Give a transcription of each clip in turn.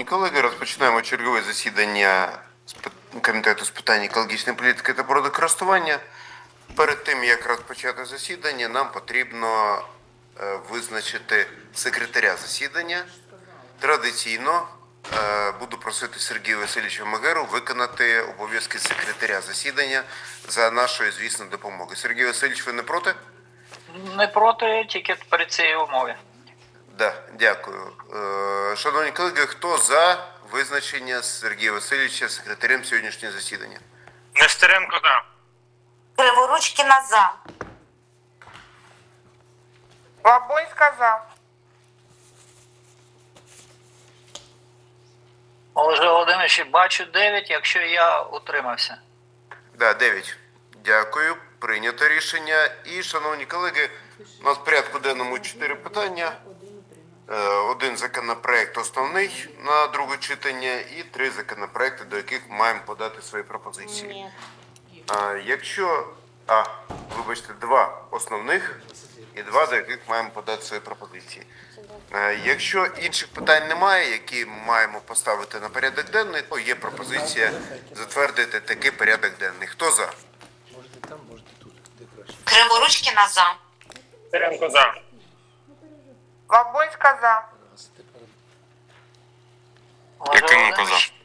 Шановні колеги, розпочинаємо чергове засідання Комітету з питань екологічної політики та природокористування. Перед тим, як розпочати засідання, нам потрібно визначити секретаря засідання. Традиційно буду просити Сергія Васильовича Магеру виконати обов'язки секретаря засідання за нашою, звісно, допомогою. Сергій Васильович, ви не проти? Не проти, тільки при цій умові. Да, дякую. Шановні колеги, хто за визначення Сергія Васильовича секретарем сьогоднішнього засідання? Нестеренко, да. Криворучкіна за. Лабойська за. Олеже Володимирович, бачу 9, якщо я утримався. Да, 9. Дякую. Прийнято рішення. І, шановні колеги, у нас в порядку денному 4 питання. Один законопроект основний на друге читання і 3 законопроекти, до яких маємо подати свої пропозиції. Вибачте, 2 основних і 2, до яких маємо подати свої пропозиції. Якщо інших питань немає, які маємо поставити на порядок денний, то є пропозиція затвердити такий порядок денний. Хто за? Криворучкіна за. Нестеренко, за. Лабойська за. Олеже Якименко, за. Володимирович,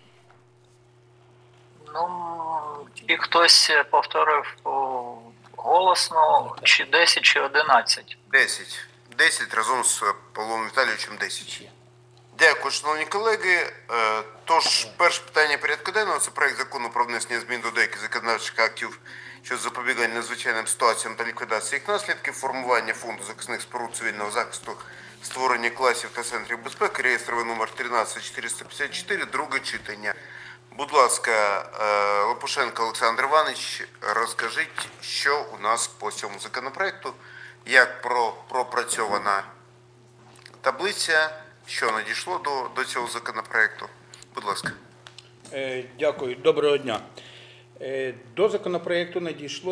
і хтось повторив голосно, чи 10, чи 11. 10. 10 разом з Павлом Віталійовичем 10. Дякую, шановні колеги. Тож, перше питання порядку денного – це проект закону про внесення змін до деяких законодавчих актів щодо запобігання надзвичайним ситуаціям та ліквідації їх наслідків, формування фонду захисних споруд цивільного захисту, створення класів та центрів безпеки, реєстровий номер 13454, друге читання. Будь ласка, Лопушенко Олександр Іванович, розкажіть, що у нас по цьому законопроекту, як пропрацьована таблиця, що надійшло до цього законопроекту. Будь ласка. Дякую. Доброго дня. До законопроекту надійшло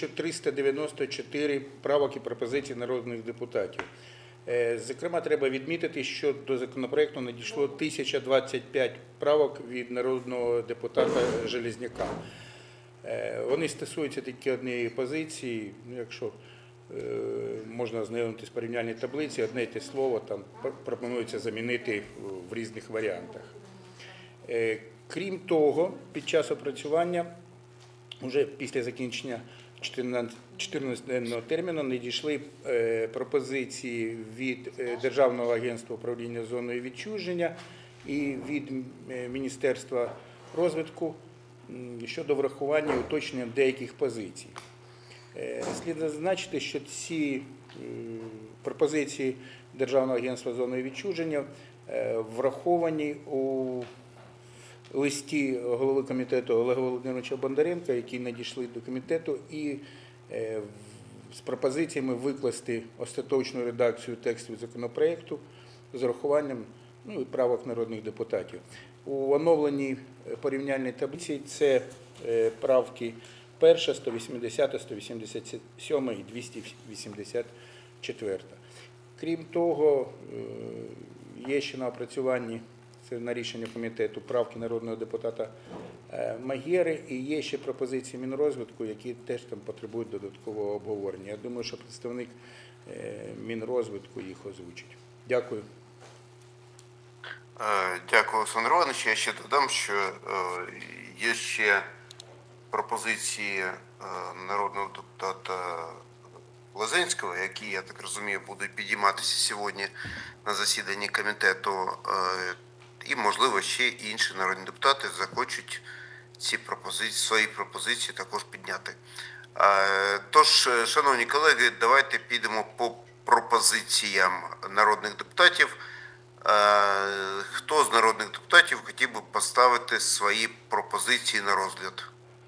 1394 правок і пропозицій народних депутатів. Зокрема, треба відмітити, що до законопроекту надійшло 1025 правок від народного депутата Железняка. Вони стосуються тільки однієї позиції. Якщо можна ознайомитися з порівняльній таблиці, одне й те слово там пропонується замінити в різних варіантах. Крім того, під час опрацювання, вже після закінчення 14-денного терміну, надійшли пропозиції від Державного агентства управління зоною відчуження і від Міністерства розвитку щодо врахування і уточнення деяких позицій. Слід зазначити, що ці пропозиції Державного агентства зоною відчуження враховані у листі голови комітету Олега Володимировича Бондаренка, які надійшли до комітету, і з пропозиціями викласти остаточну редакцію текстів законопроекту з урахуванням і правок народних депутатів. У оновленій порівняльній таблиці це правки 1, 180, 187 і 284. Крім того, є ще на опрацюванні, це на рішення комітету, правки народного депутата Магери, і є ще пропозиції Мінрозвитку, які теж там потребують додаткового обговорення. Я думаю, що представник Мінрозвитку їх озвучить. Дякую. Дякую, Олександр Іванович. Я ще додам, що є ще пропозиції народного депутата Лозинського, які, я так розумію, будуть підійматися сьогодні на засіданні комітету. І, можливо, ще інші народні депутати захочуть свої пропозиції також підняти. Тож, шановні колеги, давайте підемо по пропозиціям народних депутатів. Хто з народних депутатів хотів би поставити свої пропозиції на розгляд?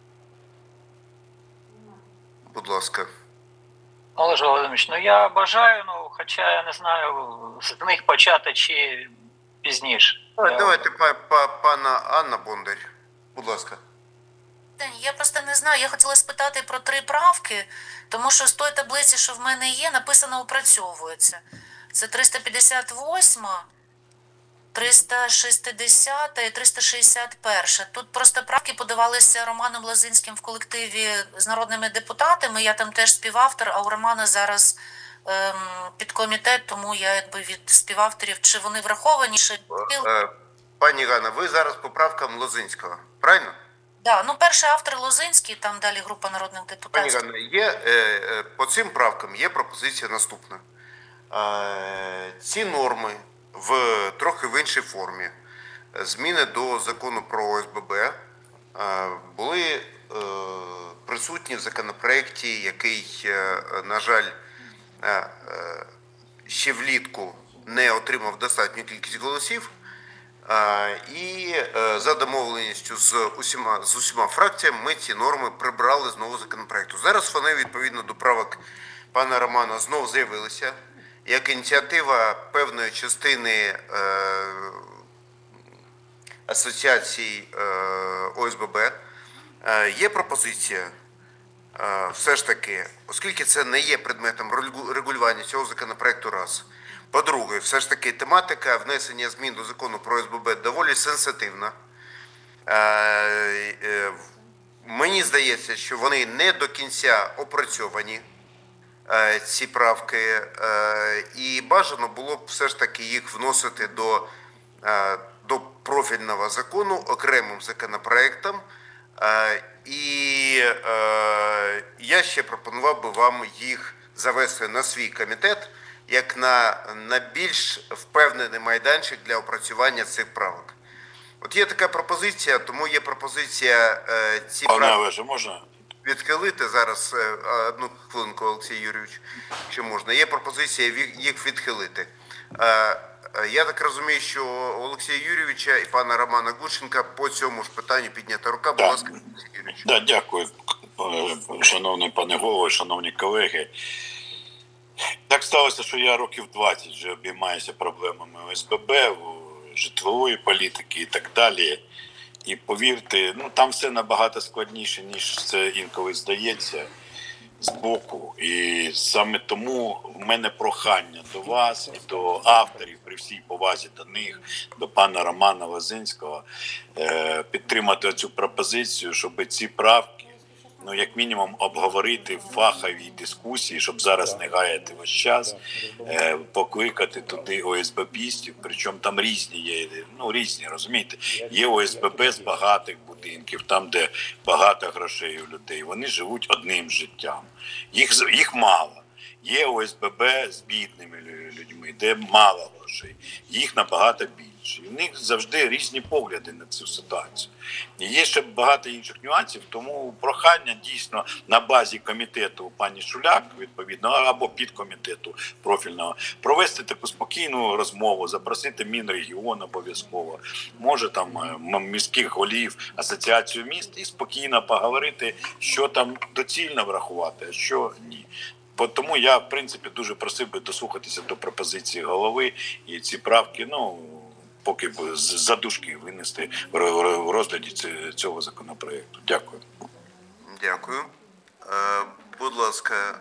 Будь ласка. Олеже Володимирович, я бажаю, хоча я не знаю, з них почати чи пізніше. Давайте пана Анна Бондар. Будь ласка. Я просто не знаю, я хотіла спитати про 3 правки, тому що з тої таблиці, що в мене є, написано «опрацьовується». Це 358, 360 і 361. Тут просто правки подавалися Романом Лозинським в колективі з народними депутатами. Я там теж співавтор, а у Романа зараз підкомітет, тому я якби від співавторів, чи вони враховані, чи... Пані Ганна, ви зараз по правкам Лозинського, правильно? Да, ну перший автор Лозинський, там далі група народних Пані депутатів. Ганна, по цим правкам є пропозиція наступна. Ці норми трохи в іншій формі, зміни до закону про ОСББ, були присутні в законопроекті, який, на жаль, ще влітку не отримав достатню кількість голосів. І за домовленістю з усіма фракціями ми ці норми прибрали з нового законопроекту. Зараз вони, відповідно до правок пана Романа, знову з'явилися як ініціатива певної частини асоціацій ОСББ. Є пропозиція все ж таки, оскільки це не є предметом регулювання цього законопроекту раз. По-друге, все ж таки тематика внесення змін до закону про ОСББ доволі сенситивна. Мені здається, що вони не до кінця опрацьовані, ці правки, і бажано було б все ж таки їх вносити до профільного закону окремим законопроектом. І я ще пропонував би вам їх завести на свій комітет, як на більш впевнений майданчик для опрацювання цих правок. От є така пропозиція, тому є пропозиція ці правки можна? відхилити. Зараз, одну хвилинку, Олексій Юрійович, якщо можна. Є пропозиція їх відхилити. Я так розумію, що у Олексія Юрійовича і пана Романа Гущенка по цьому ж питанню піднята рука. Будь ласка, Олексій Юрійович. Да, дякую, шановний пане голово, шановні колеги. Так сталося, що я років 20 вже обіймаюся проблемами ОСББ, житлової політики і так далі. І повірте, там все набагато складніше, ніж це інколи здається збоку. І саме тому в мене прохання до вас і до авторів, при всій повазі до них, до пана Романа Лозинського, підтримати цю пропозицію, щоб ці правки, як мінімум, обговорити в фаховій дискусії, щоб зараз не гаяти весь час, покликати туди ОСББістів, причому там різні є, різні, розумієте? Є ОСББ з багатих будинків, там, де багато грошей у людей, вони живуть одним життям. Їх мало. Є ОСББ з бідними людьми, де мало грошей, їх набагато більше. І в них завжди різні погляди на цю ситуацію. І є ще багато інших нюансів, тому прохання дійсно на базі комітету пані Шуляк, відповідно, або підкомітету профільного, провести таку спокійну розмову, запросити Мінрегіон обов'язково, може там міських голів, асоціацію міст, і спокійно поговорити, що там доцільно врахувати, а що ні. Тому я, в принципі, дуже просив би дослухатися до пропозиції голови і ці правки, поки з дужки винести в розгляді цього законопроекту. Дякую. Дякую. Будь ласка.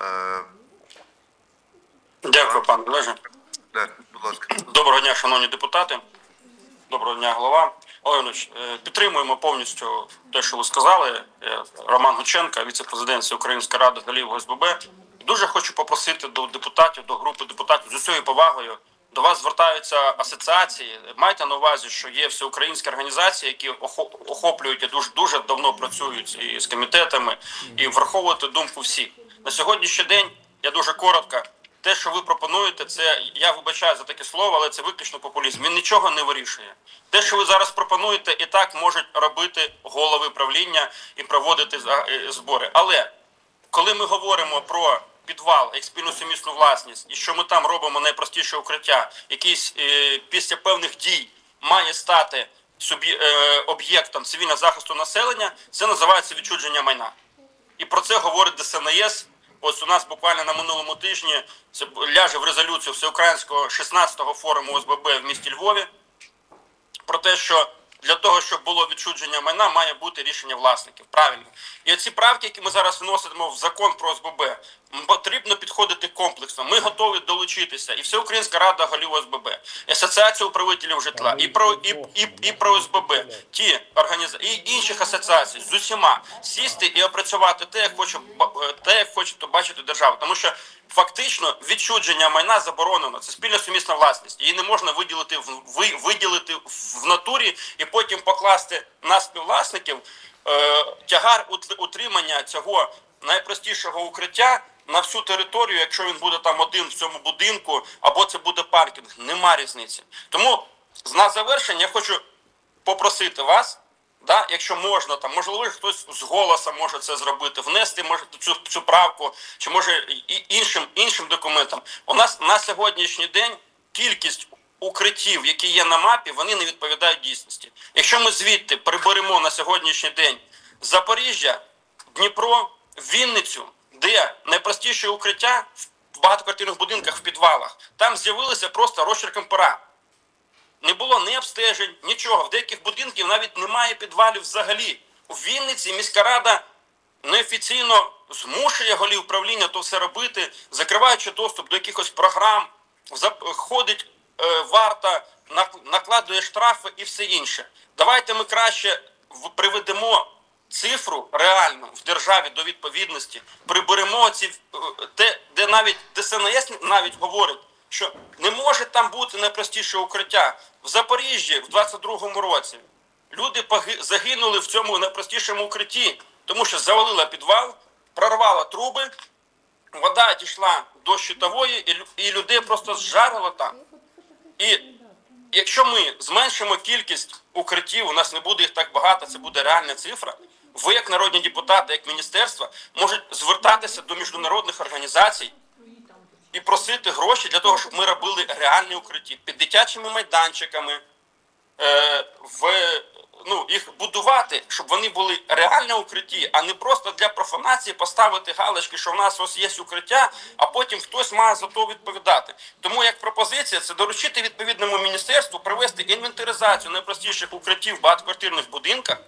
Дякую, пане Олеже. Так, будь ласка. Доброго дня, шановні депутати. Доброго дня, голова. Олег Іванович, підтримуємо повністю те, що ви сказали. Роман Гущенко, віце-президент Української ради голів ОСББ. Дуже хочу попросити до депутатів, до групи депутатів з усією повагою. До вас звертаються асоціації. Майте на увазі, що є всеукраїнські організації, які охоплюють і дуже давно працюють і з комітетами, і враховувати думку всіх. На сьогоднішній день, я дуже коротко, те, що ви пропонуєте, це, я вибачаю за таке слово, але це виключно популізм. Він нічого не вирішує. Те, що ви зараз пропонуєте, і так можуть робити голови правління і проводити збори. Але коли ми говоримо про підвал, як спільну сумісну власність, і що ми там робимо найпростіше укриття, якийсь після певних дій має стати об'єктом цивільного захисту населення, це називається відчуження майна. І про це говорить ДСНС. Ось у нас буквально на минулому тижні це ляже в резолюцію Всеукраїнського 16-го форуму ОСББ в місті Львові про те, що для того, щоб було відчуження майна, має бути рішення власників. Правильно. І оці правки, які ми зараз вносимо в закон про ОСББ, потрібно підходити комплексно. Ми готові долучитися. І Всеукраїнська рада голів ОСББ, Асоціація управителів житла, і про ОСББ, ті організації, і інших асоціацій з усіма сісти і опрацювати те, як хоче бачити держава. Тому що фактично відчуження майна заборонено. Це спільна сумісна власність. Її не можна виділити в натурі і потім покласти на співвласників тягар утримання цього найпростішого укриття на всю територію, якщо він буде там один в цьому будинку, або це буде паркінг. Нема різниці. Тому на завершення я хочу попросити вас, якщо можна, там, можливо, хтось з голосу може це зробити, внести може цю правку, чи може іншим документам. У нас на сьогоднішній день кількість укриттів, які є на мапі, вони не відповідають дійсності. Якщо ми звідти приберемо на сьогоднішній день Запоріжжя, Дніпро, Вінницю, де найпростіше укриття в багатоквартирних будинках, в підвалах, там з'явилися просто розчерком пера. Не було ні обстежень, нічого. В деяких будинків навіть немає підвалів взагалі. У Вінниці міська рада неофіційно змушує голів управління то все робити, закриваючи доступ до якихось програм, ходить варта, накладує штрафи і все інше. Давайте ми краще приведемо цифру реальну в державі до відповідності, приберемо де навіть ДСНС навіть говорить, що не може там бути найпростіше укриття. В Запоріжжі в 22-му році люди загинули в цьому найпростішому укритті, тому що завалила підвал, прорвала труби, вода дійшла до щитової і людей просто зжарило там. І якщо ми зменшимо кількість укриттів, у нас не буде їх так багато, це буде реальна цифра, ви, як народні депутати, як міністерство, можуть звертатися до міжнародних організацій і просити гроші для того, щоб ми робили реальні укриття під дитячими майданчиками, їх будувати, щоб вони були реально укритті, а не просто для профанації поставити галочки, що в нас ось є укриття, а потім хтось має за то відповідати. Тому як пропозиція це доручити відповідному міністерству провести інвентаризацію найпростіших укриттів в багатоквартирних будинках,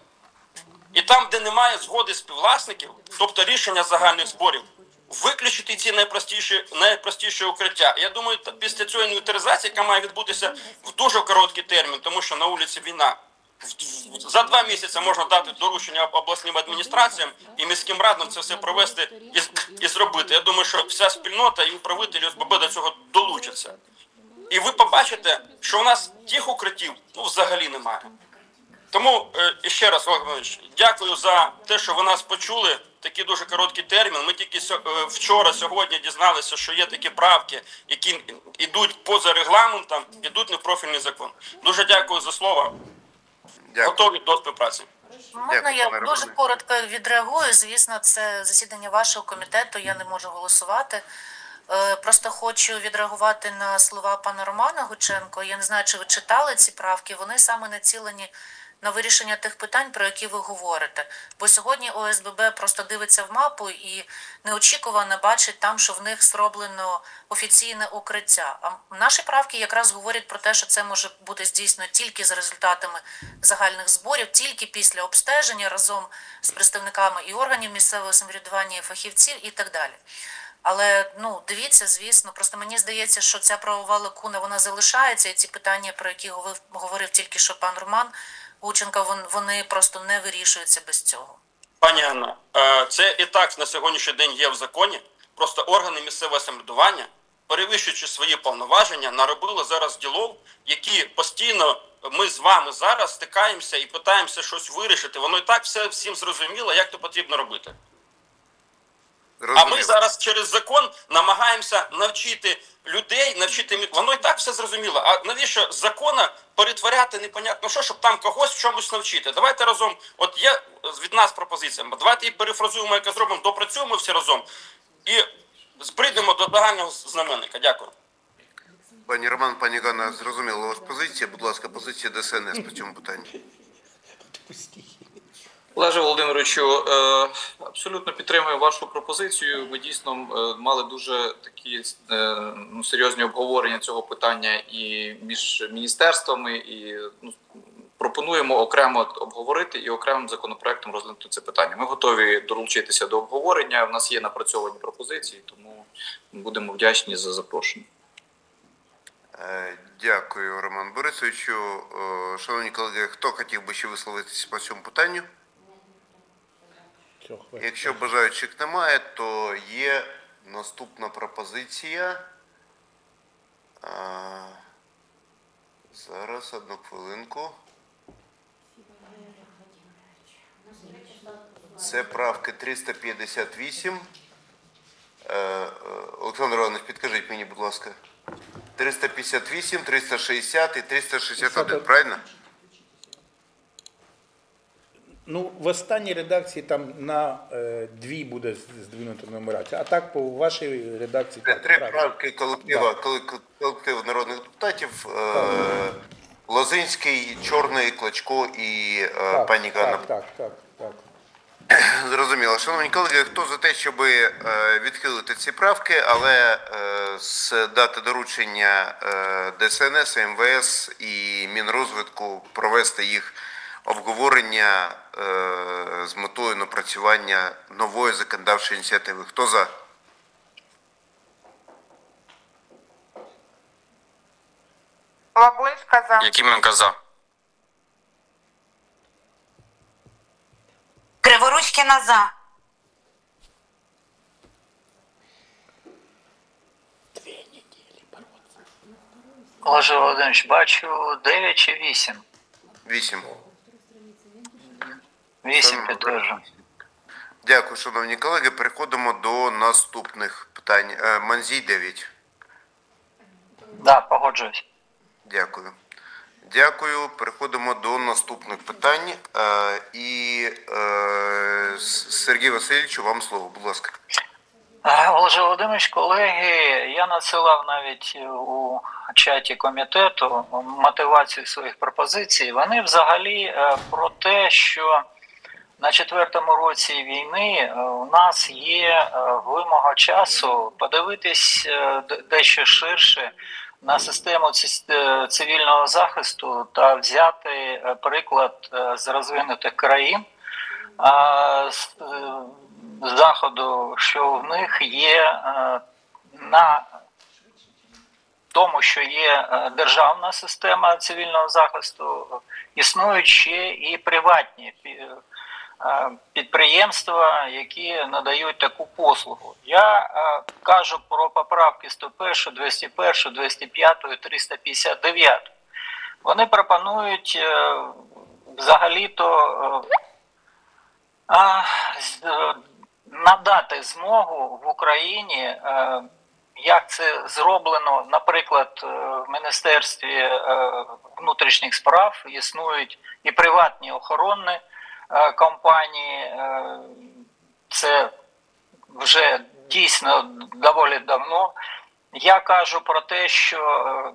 і там, де немає згоди співвласників, тобто рішення загальних зборів, виключити ці найпростіші укриття. Я думаю, після цієї інвентаризації, яка має відбутися в дуже короткий термін, тому що на вулиці війна, за 2 місяці можна дати доручення обласним адміністраціям і міським радам це все провести і зробити. Я думаю, що вся спільнота і управителі ОСББ до цього долучаться. І ви побачите, що у нас тих укриттів взагалі немає. Тому, ще раз, Олег Іванович, дякую за те, що ви нас почули. Такий дуже короткий термін. Ми тільки вчора, сьогодні дізналися, що є такі правки, які йдуть поза регламентом, йдуть не в профільний закон. Дуже дякую за слово. Дякую. Готові до співпраці. Можна я дуже коротко відреагую? Звісно, це засідання вашого комітету, я не можу голосувати. Просто хочу відреагувати на слова пана Романа Гученко. Я не знаю, чи ви читали ці правки, вони саме націлені на вирішення тих питань, про які ви говорите. Бо сьогодні ОСББ просто дивиться в мапу і неочікувано бачить там, що в них зроблено офіційне укриття. А наші правки якраз говорять про те, що це може бути здійснено тільки за результатами загальних зборів, тільки після обстеження разом з представниками і органів місцевого самоврядування, і фахівців і так далі. Але, дивіться, звісно, просто мені здається, що ця правова лакуна, вона залишається, і ці питання, про які говорив тільки що пан Роман Гученко, вони просто не вирішуються без цього. Пані Анна, це і так на сьогоднішній день є в законі. Просто органи місцевого самоврядування, перевищуючи свої повноваження, наробили зараз ділов, які постійно ми з вами зараз стикаємося і питаємося щось вирішити. Воно і так все всім зрозуміло, як то потрібно робити. А ми зараз через закон намагаємося навчити людей, воно і так все зрозуміло. А навіщо з закону перетворяти непонятно що, щоб там когось в чомусь навчити? Давайте разом, от є від нас пропозиція, давайте її перефразуємо, яке зробимо, допрацюємо всі разом і прийдемо до загального знаменника. Дякую. Пані Роман, пані Ганна, зрозуміло, у вас позиція, будь ласка, позиція ДСНС по цьому питанню. Олеже Володимировичу, абсолютно підтримую вашу пропозицію. Ми дійсно мали дуже такі серйозні обговорення цього питання і між міністерствами, і пропонуємо окремо обговорити і окремим законопроектом розглянути це питання. Ми готові долучитися до обговорення. У нас є напрацьовані пропозиції, тому будемо вдячні за запрошення. Дякую, Роман Борисовичу. Шановні колеги, хто хотів би ще висловитися по цьому питанню? Якщо бажаючих немає, то є наступна пропозиція. Зараз, одну хвилинку. Це правки 358. Олександр Іванович, підкажіть мені, будь ласка. 358, 360 і 361, правильно? Ну, в останній редакції там на дві буде здвинута нумерація, а так по вашій редакції... Це так, три правильно. правки колективу народних депутатів. Лозинський, Чорний, Клочко і пані Ганна. Так. Зрозуміло. Шановні колеги, хто за те, щоб відхилити ці правки, але дати доручення ДСНС, МВС і Мінрозвитку провести їх обговорення з метою напрацювання нової законодавчої ініціативи. Хто за? Лабунська за. Якименко за. Криворучкіна за. Олеже Володимирович, бачу 9 чи 8? 8. 8 підтверджую. Дякую, шановні колеги. Переходимо до наступних питань. Манзій 9. Да, погоджуюсь. Дякую. Дякую. Переходимо до наступних питань. Сергій Васильович, вам слово, будь ласка. Олеже Володимирович, колеги, я надсилав навіть у чаті комітету мотивацію своїх пропозицій. Вони взагалі про те, що на 4-му році війни у нас є вимога часу подивитись дещо ширше на систему цивільного захисту та взяти приклад з розвинутих країн з Заходу, що в них є на тому, що є державна система цивільного захисту, існують ще і приватні підприємства, які надають таку послугу. Я кажу про поправки 101, 201, 205 і 359. Вони пропонують взагалі-то надати змогу в Україні, як це зроблено, наприклад, в Міністерстві внутрішніх справ існують і приватні охоронні компанії, це вже дійсно доволі давно. Я кажу про те, що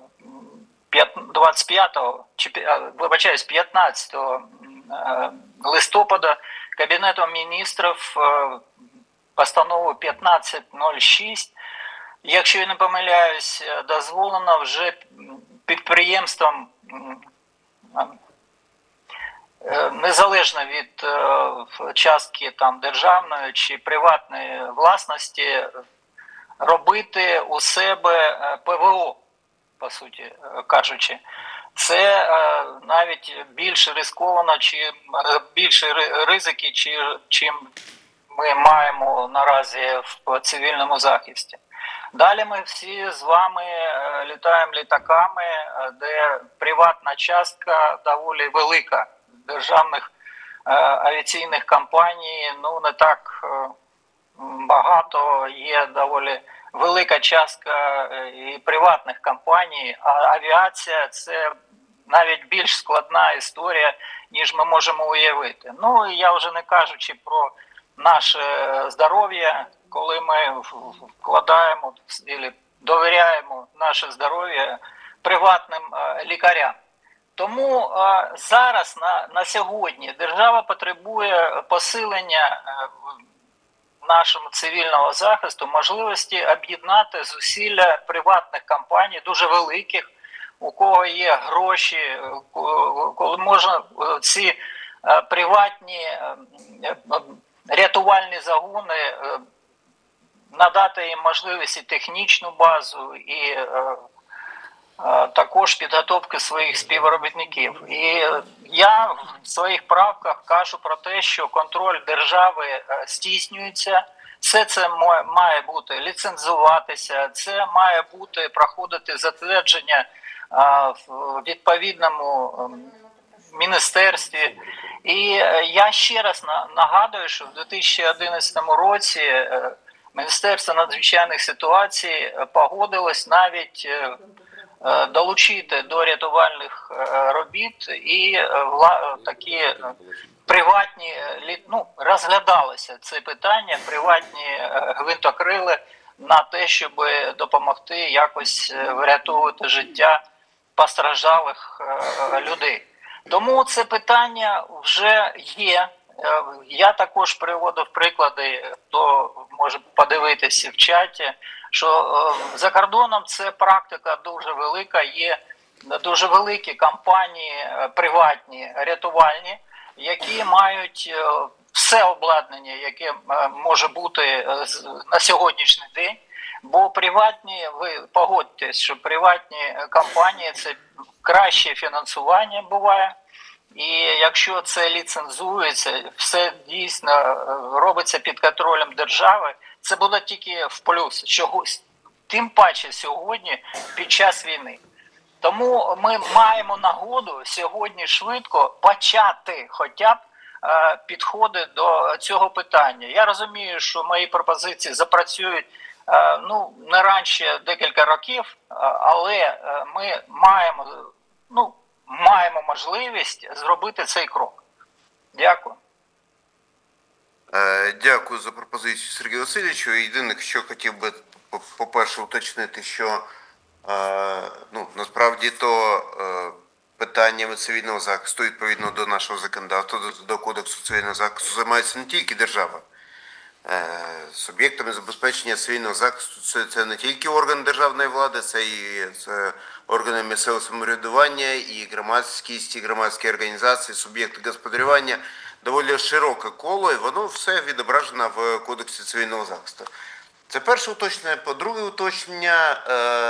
15 листопада Кабінетом міністрів постанову 1506, якщо я не помиляюсь, дозволено вже підприємствам незалежно від частки там державної чи приватної власності робити у себе ПВО, по суті кажучи. Це навіть більш ризиковано, чи більше ризики, чим ми маємо наразі в цивільному захисті. Далі ми всі з вами літаємо літаками, де приватна частка доволі велика. Державних авіаційних компаній не так багато, є доволі велика частка і приватних компаній, а авіація – це навіть більш складна історія, ніж ми можемо уявити. Ну, і я вже не кажучи про наше здоров'я, коли ми вкладаємо або довіряємо наше здоров'я приватним лікарям. Тому зараз, на сьогодні, держава потребує посилення нашого цивільного захисту, можливості об'єднати зусилля приватних компаній, дуже великих, у кого є гроші, коли можна ці приватні рятувальні загони надати їм можливість і технічну базу, і також підготовки своїх співробітників. І я в своїх правках кажу про те, що контроль держави здійснюється. Все це має бути ліцензуватися, це має бути проходити затвердження в відповідному міністерстві. І я ще раз нагадую, що в 2011 році Міністерство надзвичайних ситуацій погодилось навіть долучити до рятувальних робіт і такі приватні, розглядалося це питання, приватні гвинтокрили на те, щоб допомогти якось врятовувати життя постраждалих людей. Тому це питання вже є. Я також приводив приклади, хто може подивитися в чаті, що за кордоном це практика дуже велика, є дуже великі компанії приватні, рятувальні, які мають все обладнання, яке може бути на сьогоднішній день. Бо приватні, ви погодьтесь, що приватні компанії – це краще фінансування буває. І якщо це ліцензується, все дійсно робиться під контролем держави, це буде тільки в плюс. Тим паче сьогодні під час війни. Тому ми маємо нагоду сьогодні швидко почати хоча б підходи до цього питання. Я розумію, що мої пропозиції запрацюють не раніше декілька років, але ми маємо можливість зробити цей крок. Дякую. Дякую за пропозицію, Сергію Васильовичу. Єдине, що хотів би, по-перше, уточнити, що насправді то питаннями цивільного захисту, відповідно до нашого законодавства, до Кодексу цивільного захисту, займається не тільки держава. Суб'єктами забезпечення цивільного захисту це не тільки органи державної влади, це і органи місцевого самоврядування, і громадськість, і громадські організації, суб'єкти господарювання. Доволі широке коло, і воно все відображено в Кодексі цивільного захисту. Це перше уточнення. По-друге уточнення,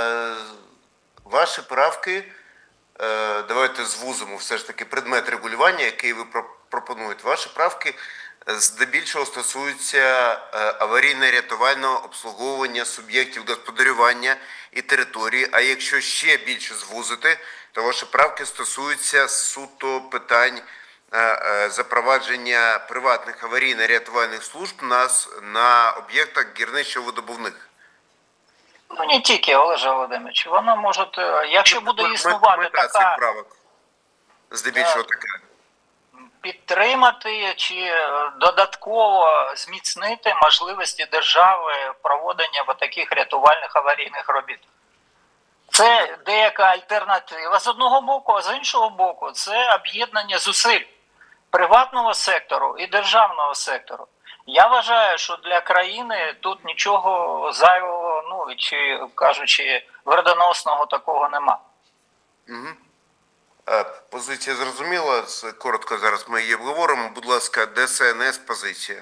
ваші правки, давайте звузимо все ж таки предмет регулювання, який ви пропонуєте. Ваші правки здебільшого стосуються аварійно-рятувального обслуговування суб'єктів господарювання і території, а якщо ще більше звузити, то ваші правки стосуються суто питань запровадження приватних аварійно-рятувальних служб на об'єктах гірничо-видобувних. Не тільки, Олеже Володимирович, воно може, якщо буде існувати така правок, здебільшого така. Підтримати чи додатково зміцнити можливості держави проводення таких рятувальних аварійних робіт. Це деяка альтернатива з одного боку, а з іншого боку це об'єднання зусиль приватного сектору і державного сектору. Я вважаю, що для країни тут нічого зайвого, чи кажучи, вредоносного такого нема. Угу. Позиція зрозуміла. Коротко зараз ми її обговоримо. Будь ласка, ДСНС позиція.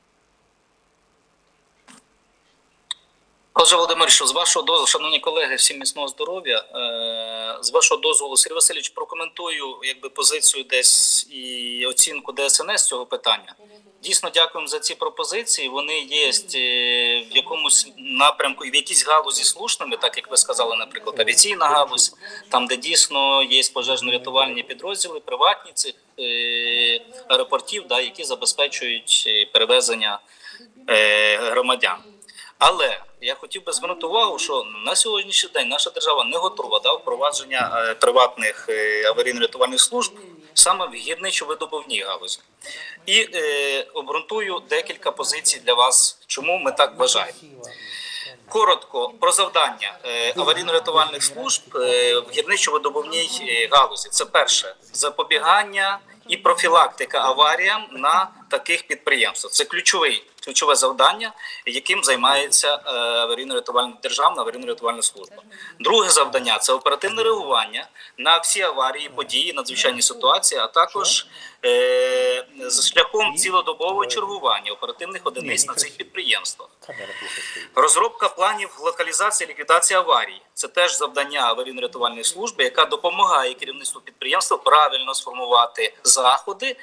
Олеже Володимировичу, з вашого дозволу, шановні колеги, всім міцного здоров'я. З вашого дозволу, Сергій Васильович, прокоментую позицію десь і оцінку ДСНС цього питання. Дійсно, дякуємо за ці пропозиції. Вони є в якомусь напрямку і в якійсь галузі слушними, так як ви сказали, наприклад, авіаційна галузь, там, де дійсно є пожежно-рятувальні підрозділи, приватні цих аеропортів, які забезпечують перевезення громадян. Але я хотів би звернути увагу, що на сьогоднішній день наша держава не готова до впровадження приватних аварійно-рятувальних служб саме в гірничо-видобувній галузі. І обґрунтую декілька позицій для вас, чому ми так вважаємо. Коротко про завдання аварійно-рятувальних служб в гірничо-видобувній галузі. Це перше – запобігання і профілактика аваріям на таких підприємствах. Це ключовий ключове завдання, яким займається Державна аварійно-рятувальна служба. Друге завдання – це оперативне реагування на всі аварії, події, надзвичайні ситуації, а також з шляхом цілодобового чергування оперативних одиниць на цих підприємствах. Розробка планів локалізації і ліквідації аварій – це теж завдання аварійно-рятувальної служби, яка допомагає керівництву підприємства правильно сформувати заходи